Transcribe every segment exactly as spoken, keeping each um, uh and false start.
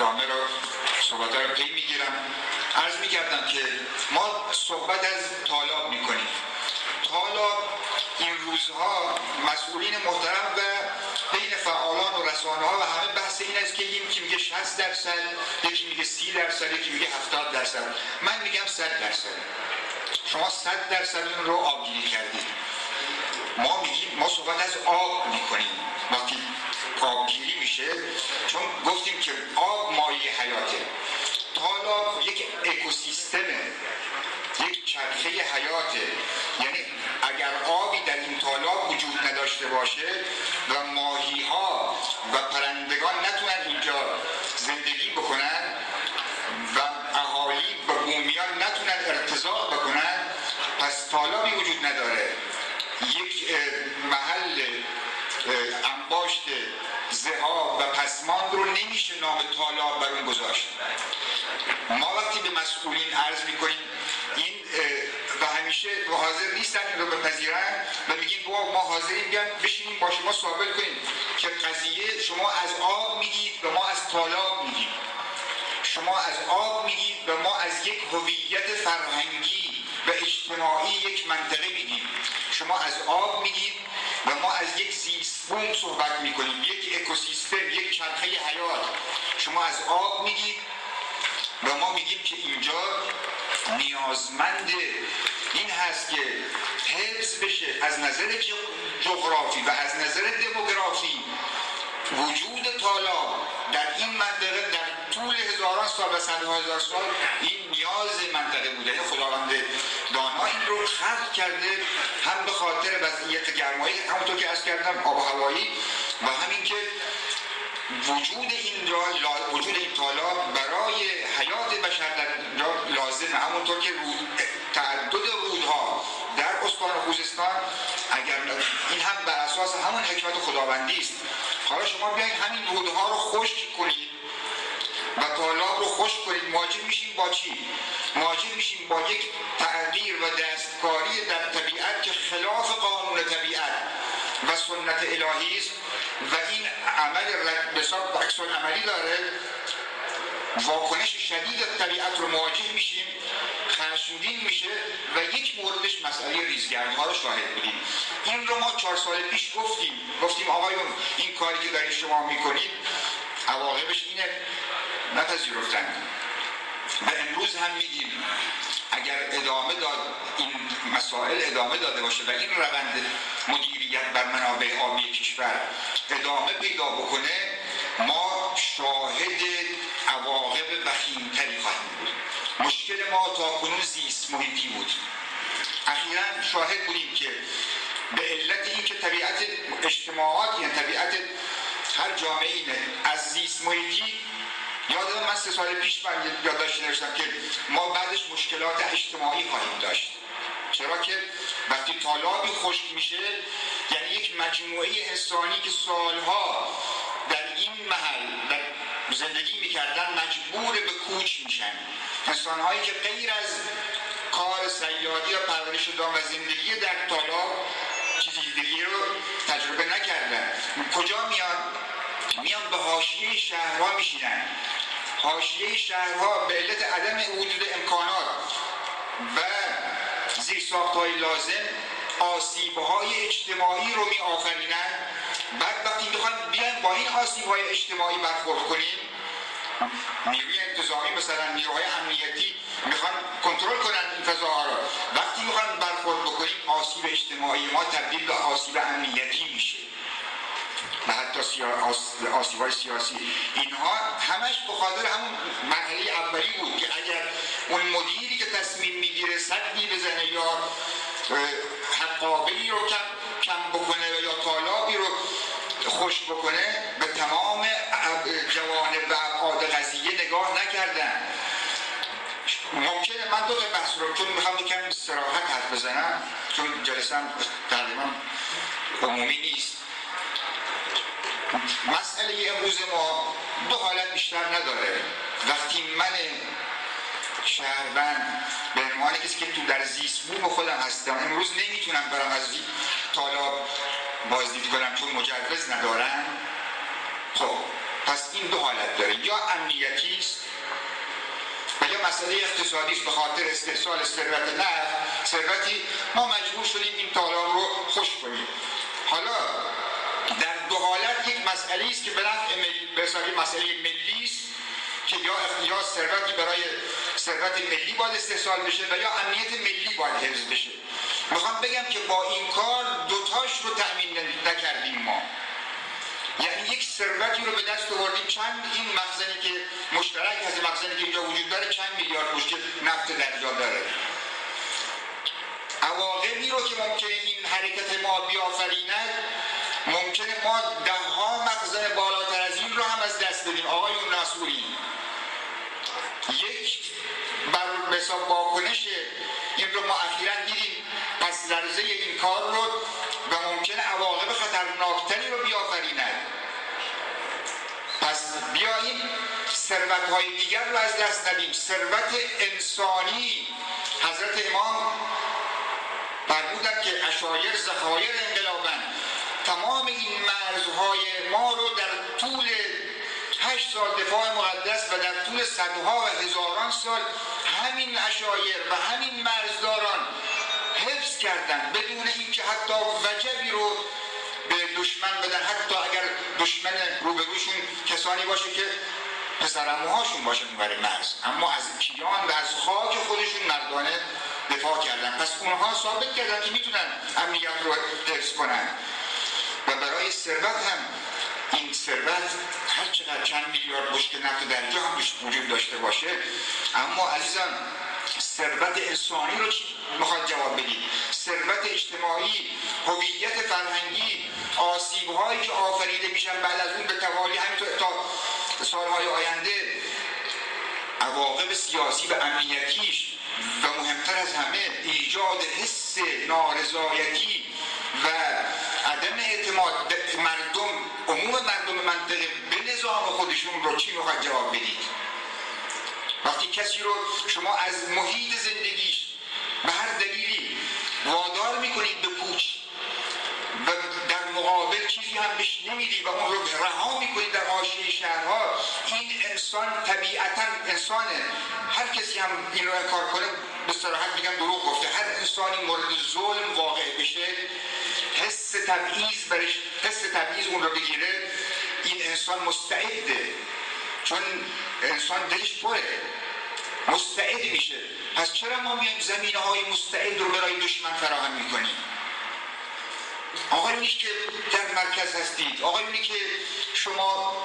ادامه رو صحبت رو پی میگیرم. عرض میکردم که ما صحبت از طالاب میکنیم. طالاب این روزها مسئولین محترم و بین فعالان و رسانه ها و همه بحث این است که یکی میگه شصت درصد، یکی میگه سی درصد، یکی میگه هفتاد درصد. من میگم صد درصد. شما صد درصد این رو آبگیری کردید. ما میگیم ما صحبت از آب میکنیم. وقتی آبگیری میشه، چون گفتیم که آب مایه حیاته. طالاب یک اکوسیستمه، یک چرخه حیاته. یعنی اگر آبی در این طالاب وجود نداشته باشه و ماهی ها و پرندگان نتونن اینجا زندگی بکنن و اهالی و بومیان نتونن ارتزاق بکنن، پس طالابی وجود نداره. یک محل انباشت ذهاب و پسماند رو نمیشه نام طالاب بر اون گذاشت. ما وقتی به مسئولین عرض میکنیم این و همیشه حاضر نیستن این رو بپذیرن و میگیم ما حاضریم بیان بشینیم با شما ثابت کنیم که قضیه شما از آب میگید و ما از طالاب میگیم، شما از آب میگید و ما از یک هویت فرهنگی و اجتماعی یک منطقه میگیم. شما از آب میگید و ما از یک زیستبوم صحبت میکنیم، یک اکوسیستم، یک چرخه حیات. شما از آب میگید و ما میگیم که اینجا نیازمند این هست که حفظ بشه از نظر جغرافی و از نظر دموگرافی. وجود طالاب در این منطقه در طول هزاران سال و صدها هزار سال این نیاز منطقه بوده. خداوند دانا این رو خلق کرده، هم به خاطر وضعیت گرمایی همونطور که عرض کردم آب و هوایی و همین که وجود این را وجود این طالاب برای حیات بشر در اینجا لازمه. همونطور که رود تعدد رودها در استان خوزستان اگر این هم بر اساس همون حکمت خداوندی است. حالا شما بیاین همین رودها رو خشک کنید و طالاب رو خشک کنید، مواجه میشیم با چی؟ مواجه میشیم با یک تغییر و دستکاری در طبیعت که خلاف قانون طبیعت و سنت الهی است و این عمل بسیار عکس العملی داره. واکنش شدید طبیعت رو مواجه میشیم، خشمگین میشه و یک موردش مسئله ریزگردی ها رو شاهد بودیم. این رو ما چهار سال پیش گفتیم گفتیم آقایون این کاری که دارید شما میکنید عواقبش اینه، نپذیرفتن و امروز هم میگیم اگر ادامه داد این مسائل ادامه داده باشه و این روند مدیریت بر منابع آبی کشور ادامه پیدا بکنه، ما شاهد عواقب وخیم‌تری خواهیم بود. مشکل ما تا کنون زیست محیطی بود. اخیراً شاهد بودیم که به علت این که طبیعت اجتماعات یعنی طبیعت هر جامعه اینه از زیست محیطی. یادم من سه سال پیش من یادداشتی نوشتم که ما بعدش مشکلات اجتماعی خواهیم داشت. چرا که وقتی طالابی خشک میشه یعنی یک مجموعه انسانی که سالها در این محل در زندگی میکردن مجبور به کوچ میشن. انسانهایی که غیر از کار صیادی و پرورش دام و زندگی در طالاب چیزی دیگه رو تجربه نکردن. کجا میان؟ میان به حاشیه شهرها میشینن. حاشیه شهرها به علت عدم وجود امکانات و زیرساخت‌های لازم آسیب‌های اجتماعی رو می آفرینن. بعد وقتی میخوان بیان با این آسیب‌های اجتماعی برخورد کنیم، نیروی انتظامی مثلا نیروهای امنیتی میخوان کنترل کنن این فضاها رو، وقتی میخوان برخورد بکنیم آسیب اجتماعی ما تبدیل به آسیب امنیتی میشه و حتی آسیب‌های سیاسی. اینها همش بخاطر همون مرحله اولی بود که اگر اون مدیری که تصمیم میگیره سدی بزنه یا حقابه‌ای رو کم کم بکنه یا طالابی رو خوش بکنه، به تمام جوانب و ابعاد قضیه نگاه نکردن. ممکنه من دو تا بحث رو چون میخوام یکم استراحت حرف بزنم چون جلسم تقریبا عمومی نیست. مسئله امروز ما دو حالت بیشتر نداره. وقتی من شهروند به عنوان کسی که تو در زیست بوم خودم هستم امروز نمیتونم برم از طالاب بازدید کنم چون مجوز ندارم، خب پس این دو حالت داره، یا امنیتی است و یا مسئله اقتصادی است، به خاطر استحصال ثروت نفت، ثروتی ما مجبور شدیم این تالاب رو خوش کنیم. حالا در دو حالت یک مسئله است که به نفع ملی، به حساب مسئله ملی است که یا یا ثروتی برای ثروت ملی باید استحصال بشه و یا امنیت ملی باید حفظ بشه. میخوام بگم که با این کار دوتاش رو تأمین نکردیم ما. یعنی یک ثروتی رو به دست آوردیم، چند این مخزنی که مشترک از مخزنی که اینجا وجود داره چند میلیارد بشکه نفت در جا داره. عواقبی رو که ممکنه این حرکت ما بیافریند، ممکنه ما ده ها مخزن بالاتر از این رو هم از دست بدیم. آقایون مسئولین، یک بر حساب واکنش این رو ما اخیراً دیدیم، پس لرزه این کار رو و ممکنه عواقب خطرناکتری رو بیافریند. پس بیاییم ثروت‌های دیگر رو از دست ندیم. ثروت انسانی، حضرت امام فرمودند که عشایر ذخایر انقلابن، تمام این مرزهای ما رو در طول هشت سال دفاع مقدس و در طول صدها و هزاران سال همین عشایر و همین مرزداران حفظ کردن، بدون اینکه حتی وجبی رو به دشمن بدن، حتی اگر دشمن روبروشون کسانی باشه که پسرعموهاشون باشه برای مرز، اما از کیان و از خاک خودشون مردانه دفاع کردن. پس اونها ثابت کردن که میتونن امنیت رو حفظ کنن. و برای ثروت هم این ثروت هر چقدر چند میلیارد بشکه نفت در جا هم وجود داشته باشه، اما عزیزان ثروت انسانی رو چی میخواد جواب بدید؟ ثروت اجتماعی، هویت فرهنگی، آسیب‌هایی که آفریده میشن بعد از اون به توالی همینطور تا سالهای آینده، عواقب سیاسی و امنیتیش و مهمتر از همه ایجاد حس نارضایتی و عدم اعتماد مردم، عموم مردم منطقه به نظام خودشون رو چی میخواد جواب بدید؟ وقتی کسی رو شما از محیط زندگیش به هر دلیلی وادار میکنید به کوچ و در مقابل چیزی هم بهش نمیدید و اون رو رها میکنید در حاشیه شهرها، این انسان طبیعتا انسانه. هر کسی هم این رو کار کنه به صراحت میگم دروغ گفته. هر انسانی مورد ظلم واقع بشه، حس تبعیض برش حس تبعیض اون رو بگیره، این انسان مستعده، چون انسان دلش پره، مستعد میشه. پس چرا ما میایم زمینه های مستعد رو برای دشمن فراهم میکنیم؟ آقایونی که در مرکز هستید، آقایونی که شما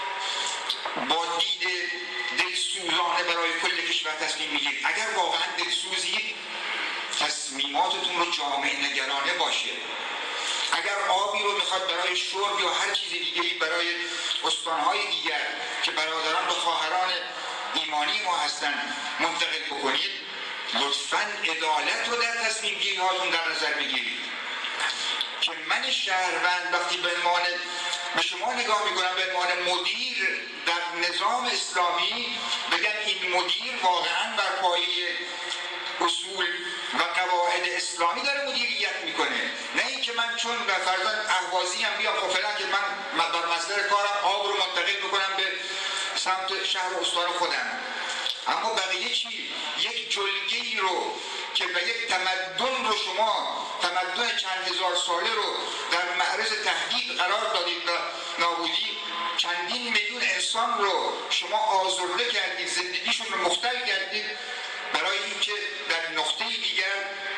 با دید دلسوزانه برای کل کشور تصمیم میگیرید، اگر واقعا دلسوزید تصمیماتتون رو جامعه نگرانه باشه. اگر آبی رو میخواد برای شرب یا هر چیز دیگری برای استانهای دیگر که برادران و خواهران ایمانی ما هستن منتقل بکنید، لطفاً عدالت رو در تصمیم گیری هاتون در نظر بگیرید. که من شهروند وقتی به عنوان به شما نگاه میکنم به عنوان مدیر در نظام اسلامی، بگم این مدیر واقعاً بر پایه اصول و قواعد اسلامی داره مدیریت میکنه، نه اینکه من چون و فرضاً اهوازی هم بیام خب فعلا که من بر مصدر کارم آب رو منتقل بکنم به سمت شهر و استان خودم، اما بقیه چی؟ یک جلگه‌ای رو که به یک تمدن رو شما تمدن چند هزار ساله رو در معرض تهدید قرار دادید و نابودی چندین میلیون انسان رو شما آزرده کردید، زندگیشون رو مختل کردید برای اینکه در نقطه دیگر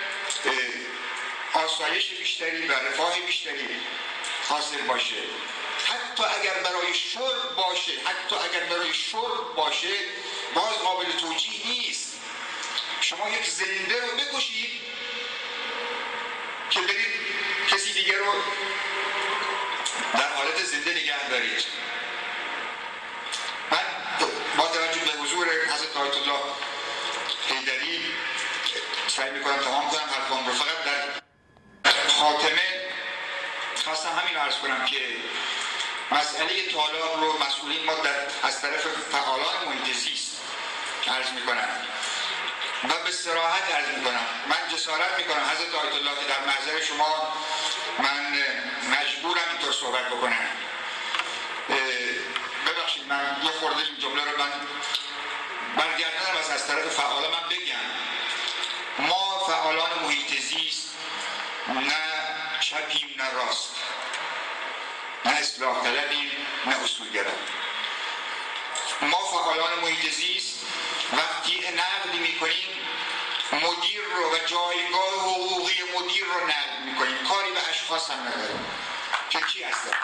آسایش بیشتری و رفاه بیشتری حاصل باشه. حتی اگر برای شرب باشه، حتی اگر برای شرب باشه باز قابل توجیه نیست. شما یک زنده رو بکشید که برید کسی دیگر رو در حالت زنده نگه دارید. من با توجه به حضور حضرت آیت الله حیدری سعی میکنم تمام کنم حرفام رو. فقط در خاتمه خواستم همین رو عرض کنم که مسئله طالاب رو مسئولین ما در از طرف فعالان محیط زیست عرض میکنم و به صراحت عرض میکنم. من جسارت میکنم حضرت آیت الله که در محضر شما من مجبورم اینطور صحبت بکنم. من یه خورده این جمله رو من برگردنم از از طرف فعال من بگم. ما فعالان محیط زیست نه چپیم نه راست، نه اصلاح طلبیم نه اصولگرا. ما فعالان محیط زیست وقتی نقد میکنیم مدیر رو و جایگاه حقوقی مدیر رو نقد میکنیم، کاری به اشخاص هم نداریم که کی هستن.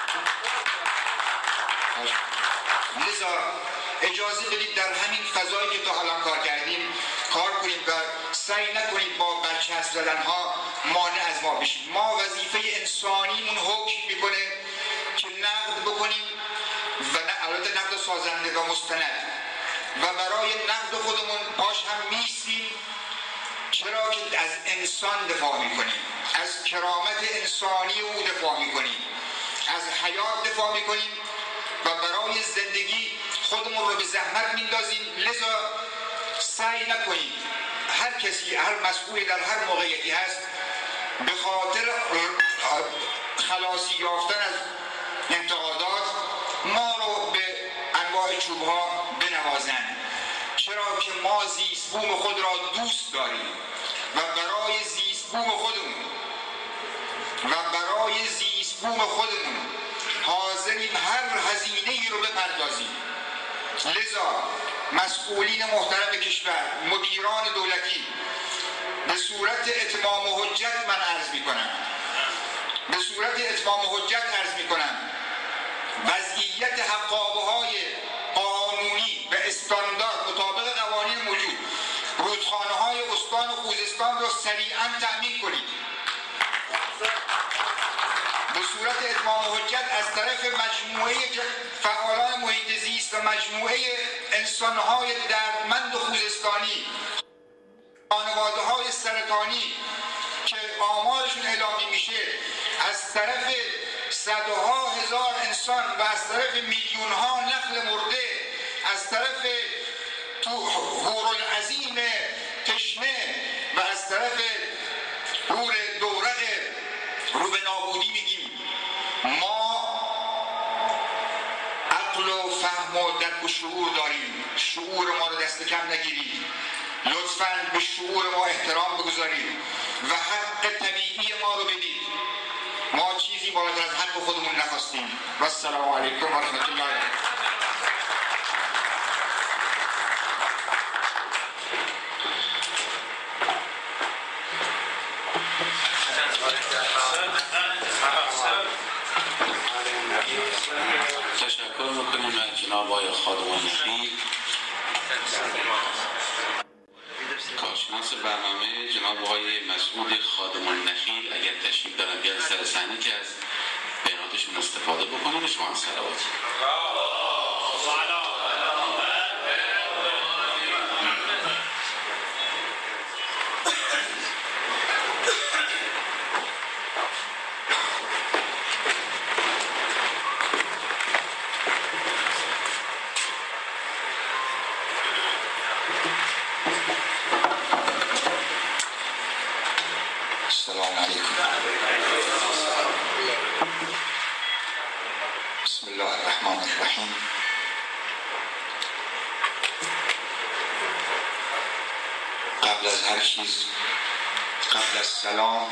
لذا اجازه بدید در همین فضایی که تا الان کار کردیم کار کنیم و سعی نکنید با برچسب زدن ها مانع از ما بشید. ما وظیفه انسانیمون حکم میکنه که نقد بکنیم و نه البته نقد سازنده و مستند و برای نقد خودمون پاش هم میستیم. چرا که از انسان دفاع میکنیم، از کرامت انسانی او دفاع میکنیم، از حیات دفاع میکنیم و برای زندگی خودمون رو به زحمت میندازیم. لذا سعی نکنیم هر کسی، هر مسئولی در هر موقعیتی هست به خاطر خلاصی یافتن از انتقادات ما رو به انواع چوبها بنوازند. چرا که ما زیست بوم خود را دوست داریم و برای زیست بوم خودمون و برای زیست بوم خودمون حاضریم هر هزینه‌ای رو بپردازیم. لذا مسئولین محترم کشور، مدیران دولتی، به صورت اتمام حجت من عرض میکنم به صورت اتمام حجت عرض میکنم وضعیت حقابه‌های قانونی و استاندارد مطابق قوانین موجود رودخانه‌های استان و خوزستان را سریعاً تأمین کنید. به صورت اتمام حجت از طرف مجموعه فعالان محیط زیست و مجموعه انسان‌های دردمند و خوزستانی، خانواده‌های سرطانی که آمارشون اعلامی میشه، از طرف صدها هزار انسان و از طرف میلیون‌ها نخل مرده، از طرف هورالعظیم تشنه و از طرف هور دورق رو به نابودی میگیم. ما عقل و فهم و درک و شعور داریم، شعور ما رو دست کم نگیرید. لطفاً به شعور ما احترام بگذارید و حق طبیعی ما رو بدید. ما چیزی بالاتر از حق خودمون نخواستیم. و السلام علیکم و رحمت الله. تشکر میکنیم از جناب آقای خادم النخیل، کارشناس برنامه، جناب آقای مسعود خادم النخیل. اگر تشریف دارن بیاد سر صحنه که از بیاناتشون استفاده بکنم. شما صلوات. السلام علیکم. بسم الله الرحمن الرحیم. قبل از هر چیز، قبل از سلام،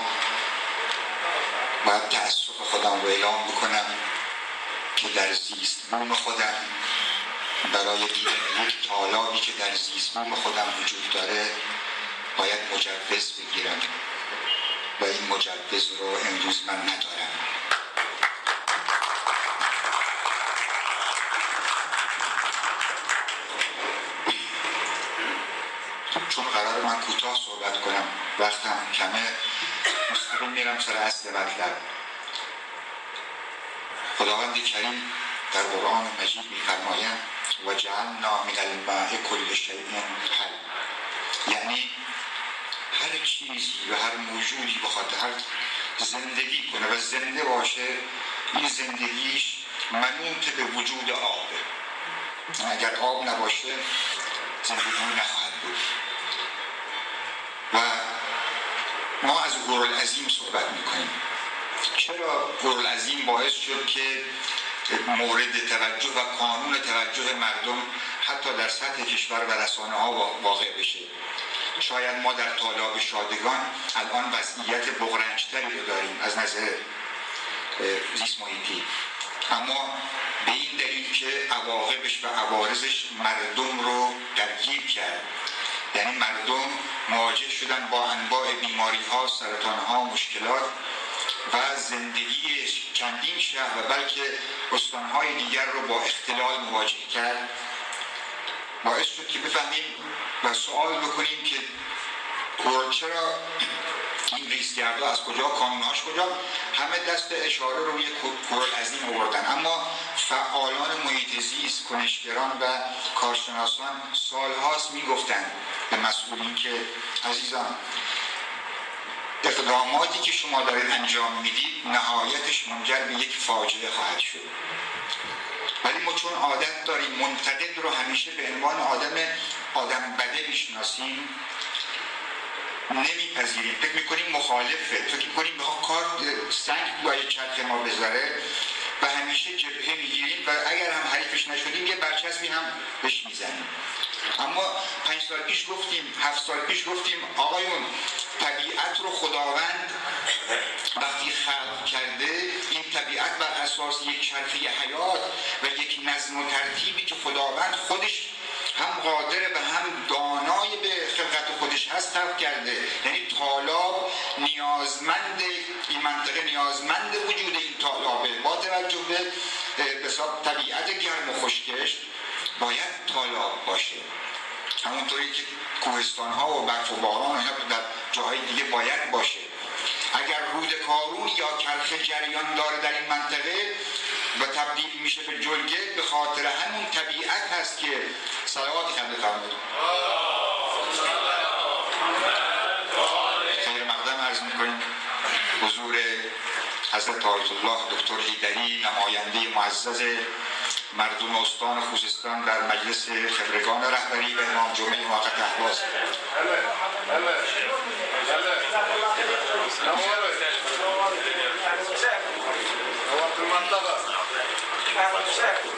باید تأسف خودم رو اعلام بکنم که در زیست بوم خودم برای دیدن یک تالابی که در زیست بوم خودم وجود داره باید مجوز بگیرم و این مجوز رو امروز من ندارم. چون قرار من کوتاه صحبت کنم، وقتم کمه، مستقیم میرم سر اصل مطلب. خداوند کریم در قرآن مجید می‌فرمایند و جعلنا من الماء کل شیء حی، یعنی هر چیزی و هر موجودی بخواد هر زندگی کنه و زنده باشه، این زندگیش منوط به وجود آبه. اگر آب نباشه زندگی نخواهد بود. و ما از گورالعظیم صحبت میکنیم. چرا گورالعظیم باعث شد که مورد توجه و کانون توجه مردم حتی در سطح کشور و رسانه ها واقع بشه. شاید ما در تالاب شادگان الان وضعیت بغرنج‌تری رو داریم از نظر زیست محیطی، اما به این دلیل که عواقبش و عوارضش مردم رو درگیر کرد. یعنی مردم مواجه شدن با انواع بیماری ها، سرطان ها، مشکلات و زندگی چندین شهر و بلکه استانهای دیگر رو با اختلال مواجه کرد. باعث شد که بفهمیم و سوال بکنیم که چرا این ریزگردها از کجا، کانونهاش کجا. همه دست اشاره رو یه کورال عظیم آوردن، اما فعالان محیط زیست، کنشگران و کارشناسان سالهاست میگفتن به مسئولین که عزیزان اقداماتی که شما دارید انجام میدید نهایتش منجر به یک فاجعه خواهد شد. ولی ما چون عادت داریم منتقد رو همیشه به عنوان آدم آدم بده میشناسیم، نمیپذیریم، فکر میکنیم مخالفه، فکر میکنیم کار سنگ لای چرخ ما بذاره و همیشه جبهه میگیریم و اگر هم حریفش نشدیم یه برچسبی هم بهش میزنیم. اما پنج سال پیش گفتیم، هفت سال پیش گفتیم آقایون طبیعت رو خداوند وقتی خلق کرده، این طبیعت بر اساس یک چرخه حیات و یک نظم و ترتیبی که خداوند خودش هم قادر و هم دانای به خلقت خودش هست خلق کرده. یعنی تالاب نیازمند این منطقه، نیازمند وجود این تالابه. با توجه به حساب طبیعت گرم و خشکش باید تالاب باشه، همونطوری که کوهستان ها و برف و باران در جاهای دیگه باید باشه. اگر رود کارون یا چرخه جریان داره در این منطقه و تبدیل میشه به جلگه، به خاطر همون طبیعت هست که صلوات خنده فرمود. خیر مقدم عرض میکنیم حضور حضرت آیت الله دکتر حیدری، نماینده معزز مردم استان خوزستان در مجلس خبرگان رهبری و امام جمعه موقت اهواز. Thank you.